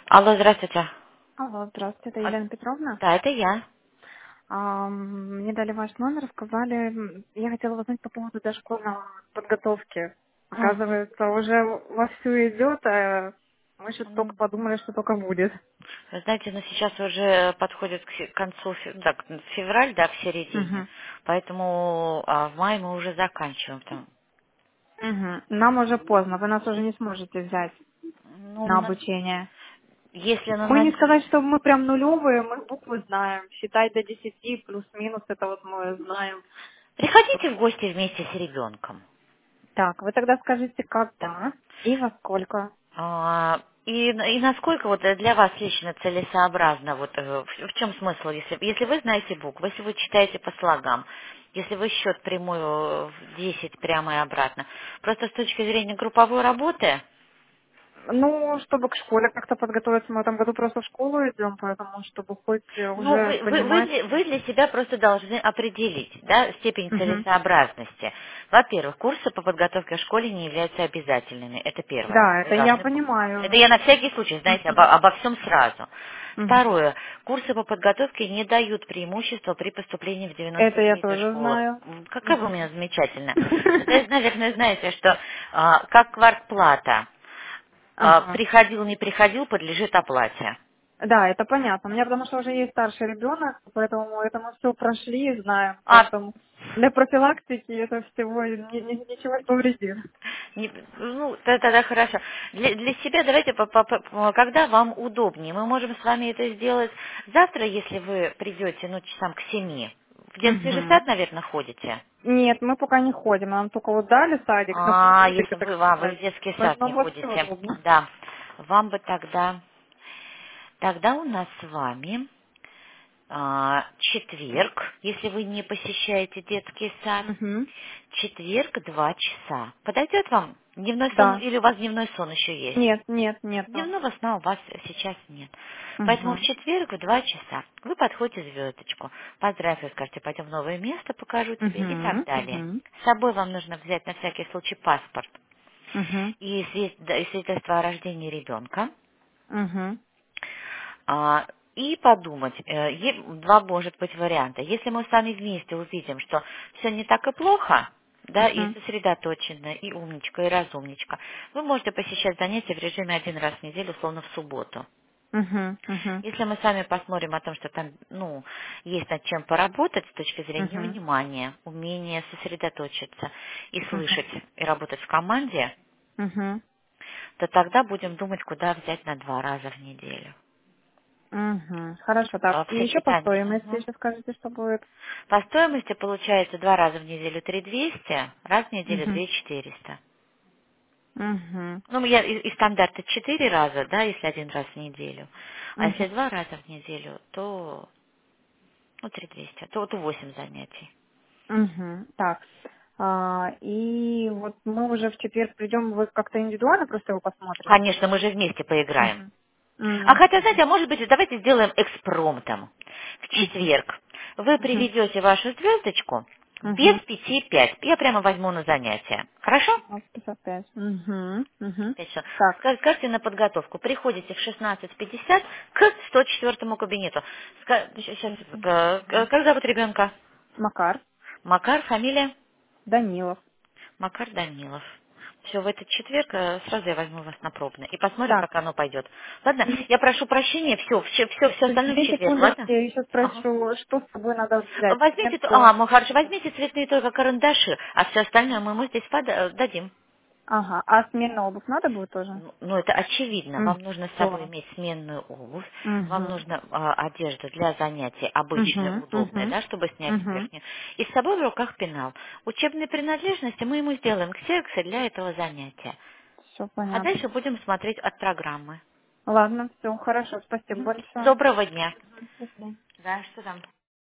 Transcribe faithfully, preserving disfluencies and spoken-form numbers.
Алло, здравствуйте. Алло, здравствуйте, это А, Елена Петровна. Да, это я. Ам, Мне дали ваш номер, сказали, м, я хотела узнать по поводу дошкольной подготовки. Мгм. Оказывается, уже вовсю идет, а мы еще только Ну, подумали, что только будет. вы знаете, ну сейчас уже подходит к фе- концу, фе- так, февраль, да, в середине, Угу. поэтому а, в мае мы уже заканчиваем там. Угу. Нам уже поздно, вы нас уже не сможете взять Ну, на на- обучение. если на, Мы не на- сказать, что мы прям нулевые, мы буквы знаем. Считай до десяти плюс-минус, это вот мы знаем. приходите в гости вместе с ребенком. Так, вы тогда скажите, когда и во сколько. А, и, и насколько вот для вас лично целесообразно, вот э, в, в чем смысл, если, если вы знаете буквы, если вы читаете по слогам, если вы счет прямой э, в десять прямо и обратно, просто с точки зрения групповой работы. Ну, чтобы к школе как-то подготовиться, мы в этом году просто в школу идем, поэтому чтобы хоть э, Ну, уже вы, вы, вы, понимать. для, вы для себя просто должны определить, да, степень Мгм. целесообразности. Во-первых, курсы по подготовке к школе не являются обязательными. Это первое. Да, Вы это я должны... п- Это понимаю. я на всякий случай, знаете, обо, Мгм. обо всем сразу. Мгм. Второе. Курсы по подготовке не дают преимущества при поступлении в Это я девяносто виды тоже школы. знаю. М, Какая вы у Мгм. меня замечательная. Вы, наверное, знаете, что а, как квартплата. А, Ага. приходил, не приходил, подлежит оплате. Да, это понятно. У меня потому что уже есть старший ребенок, поэтому мы это мы все прошли и знаем. А Поэтому для профилактики это всего ни- ни- ничего не повредит. Не- ну, т- тогда хорошо. Для, для себя давайте, по- по- по- когда вам удобнее. Мы можем с вами это сделать завтра, если вы придете, ну, часам к семи. В детский же Мгм. сад, наверное, ходите. Нет, мы пока не ходим. Нам только вот дали садик на А, полгодика, если так вы, а, вы в сказать. детский сад Поэтому не нам вообще ходите. удобно. Да. Вам бы тогда... Тогда у нас с вами а, четверг, если вы не посещаете детский сад. Угу. Четверг, два часа. Подойдет вам дневной сон Да. или у вас дневной сон еще есть? Нет, нет, нету. Дневного сна у вас сейчас нет. Поэтому в Угу. четверг в два часа вы подходите в звездочку. Поздравьте, скажете, пойдем в новое место, покажу тебе и так Угу. далее. Угу. С собой вам нужно взять на всякий случай паспорт Угу. и свид- да, и свидетельство о рождении ребенка. Угу. А, и подумать, э, е- два может быть варианта. Если мы с вами вместе увидим, что все не так и плохо, да, и Угу. сосредоточенно, и умничка, и разумничка, вы можете посещать занятия в режиме один раз в неделю, условно в субботу. Угу. Угу. Если мы с вами посмотрим о том, что там, ну, есть над чем поработать с точки зрения Угу. внимания, умения сосредоточиться и Угу. слышать, и работать в команде, Угу. то тогда будем думать, куда взять на два раза в неделю. Угу. Хорошо, так. А В И еще по сочетании. стоимости, Мгм. еще скажите, что будет. По стоимости получается два раза в неделю три двести, раз в неделю Угу. две четыреста. Угу. Ну, я из, из стандарта четыре раза, да, если один раз в неделю. А Угу. если два раза в неделю, то, ну, три двести, то, то восемь занятий. Угу. Так. А, и вот мы уже в четверг придем, вы как-то индивидуально просто его посмотрите. Конечно, мы же вместе поиграем. Угу. А Угу. хотя, знаете, а может быть, давайте сделаем экспромтом. В Угу. четверг вы Угу. приведете вашу звездочку без Угу. пяти пять. Я прямо возьму на занятие. Хорошо? шестнадцать пятьдесят пять. Угу. Угу. Пять часов. Так. Ска- Скажите на подготовку. Приходите в шестнадцать пятьдесят к сто четвёртому кабинету. Сейчас, как зовут ребенка? Макар. Макар, фамилия? Данилов. Макар Данилов. Все, в этот четверг э, сразу я возьму вас на пробное и посмотрим, Так. как оно пойдет. Ладно, И я прошу прощения, все, все, все, все остальное в две четверг, секундочки, ладно? я еще Ага. спрошу, что с собой надо взять? Возьмите, т- Сметку. а, ну хорошо, возьмите цветные только карандаши, а все остальное мы ему здесь пода- э, дадим. Ага. А сменную обувь надо будет тоже? Ну, ну, это очевидно. Вам нужно с собой Все. иметь сменную обувь, вам Угу. нужно а, одежда для занятий обычная, Угу. удобная, Угу. да, чтобы снять Угу. верхнюю. И с собой в руках пенал. Учебные принадлежности мы ему сделаем ксероксы для этого занятия. Все А понятно. дальше будем смотреть от программы. Ладно, все, хорошо, спасибо Мгм. большое. Доброго дня. Мгм. До свидания. Да, что там?